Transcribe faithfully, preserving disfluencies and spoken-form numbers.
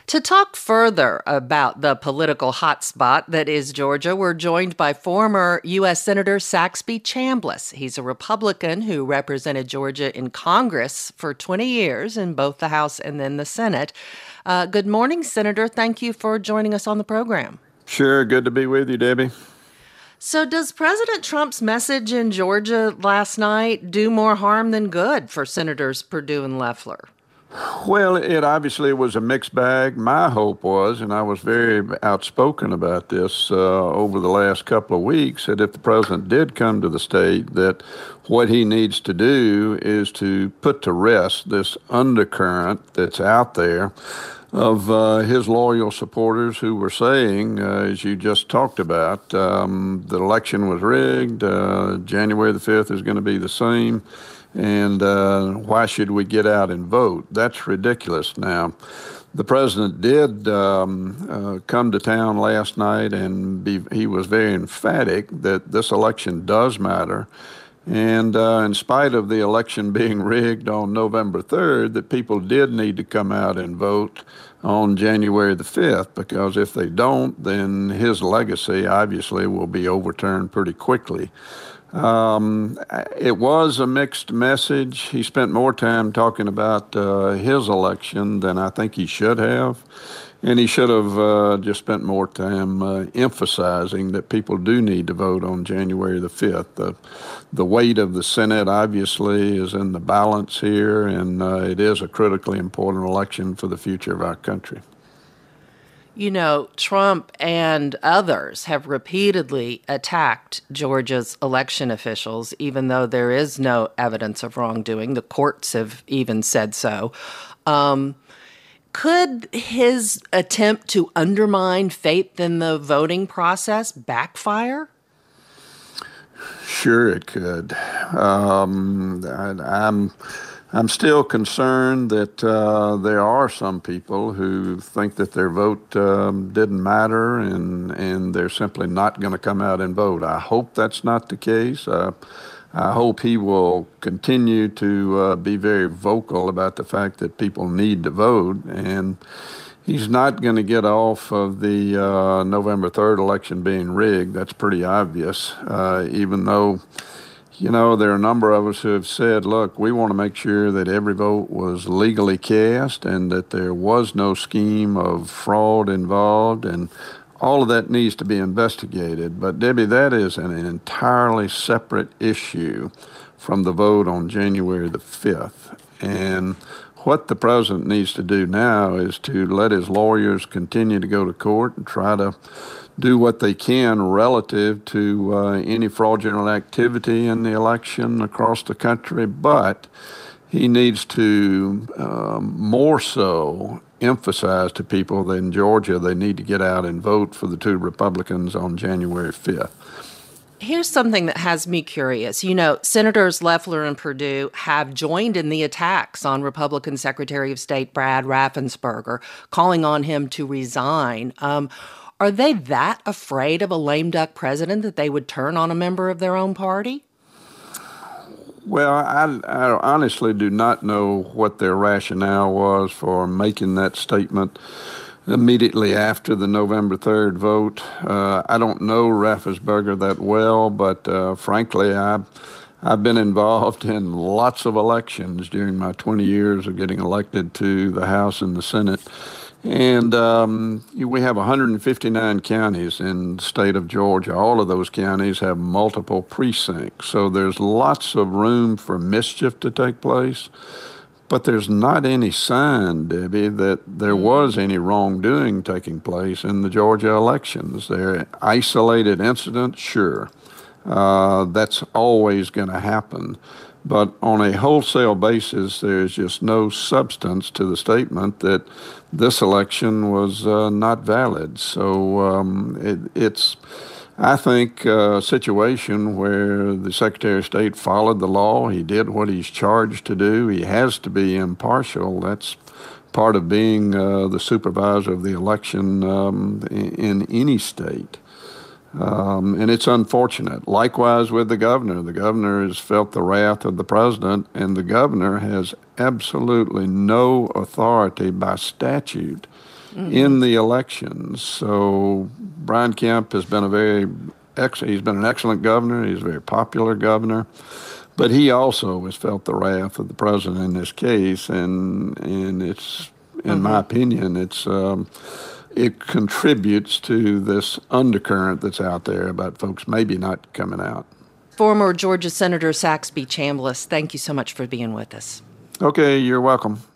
To talk further about the political hotspot that is Georgia, we're joined by former U S. Senator Saxby Chambliss. He's a Republican who represented Georgia in Congress for twenty years in both the House and then the Senate. Uh, good morning, Senator. Thank you for joining us on the program. Sure. Good to be with you, Debbie. So does President Trump's message in Georgia last night do more harm than good for Senators Perdue and Loeffler? Well, it obviously was a mixed bag. My hope was, and I was very outspoken about this uh, over the last couple of weeks, that if the president did come to the state, that what he needs to do is to put to rest this undercurrent that's out there of uh, his loyal supporters who were saying, uh, as you just talked about, um, the election was rigged, uh, January the fifth is going to be the same, and uh, why should we get out and vote? That's ridiculous. Now, the president did um, uh, come to town last night, and be, he was very emphatic that this election does matter. And uh, in spite of the election being rigged on November third, that people did need to come out and vote on January the fifth, because if they don't, then his legacy obviously will be overturned pretty quickly. Um, it was a mixed message. He spent more time talking about uh, his election than I think he should have. And he should have uh, just spent more time uh, emphasizing that people do need to vote on January the fifth. The, the weight of the Senate obviously is in the balance here, and uh, it is a critically important election for the future of our country. You know, Trump and others have repeatedly attacked Georgia's election officials, even though there is no evidence of wrongdoing. The courts have even said so. Um, could his attempt to undermine faith in the voting process backfire? Sure, it could. Um, I, I'm. I'm still concerned that uh, there are some people who think that their vote um, didn't matter, and and they're simply not going to come out and vote. I hope that's not the case. Uh, I hope he will continue to uh, be very vocal about the fact that people need to vote, and he's not going to get off of the uh, November third election being rigged. That's pretty obvious, uh, even though, you know, there are a number of us who have said, look, we want to make sure that every vote was legally cast and that there was no scheme of fraud involved, and all of that needs to be investigated. But, Debbie, that is an entirely separate issue from the vote on January the fifth. And what the president needs to do now is to let his lawyers continue to go to court and try to do what they can relative to uh, any fraudulent activity in the election across the country, but he needs to um, more so emphasize to people that in Georgia they need to get out and vote for the two Republicans on January fifth. Here's something that has me curious. You know, Senators Loeffler and Perdue have joined in the attacks on Republican Secretary of State Brad Raffensperger, calling on him to resign. Um, Are they that afraid of a lame duck president that they would turn on a member of their own party? Well, I, I honestly do not know what their rationale was for making that statement immediately after the November third vote. Uh, I don't know Raffensperger that well, but uh, frankly, I, I've been involved in lots of elections during my twenty years of getting elected to the House and the Senate. And um, we have one hundred fifty-nine counties in the state of Georgia. All of those counties have multiple precincts. So there's lots of room for mischief to take place. But there's not any sign, Debbie, that there was any wrongdoing taking place in the Georgia elections. They're isolated incidents, sure. Uh, that's always going to happen. But on a wholesale basis, there's just no substance to the statement that this election was uh, not valid. So um, it, it's, I think, a situation where the Secretary of State followed the law. He did what he's charged to do. He has to be impartial. That's part of being uh, the supervisor of the election um, in, in any state. Um, and it's unfortunate. Likewise with the governor. The governor has felt the wrath of the president, and the governor has absolutely no authority by statute mm-hmm. in the elections. So Brian Kemp has been a very ex- he's been an excellent governor. He's a very popular governor. But he also has felt the wrath of the president in this case, and and it's, in mm-hmm. my opinion, it's um, it contributes to this undercurrent that's out there about folks maybe not coming out. Former Georgia Senator Saxby Chambliss, thank you so much for being with us. Okay, you're welcome.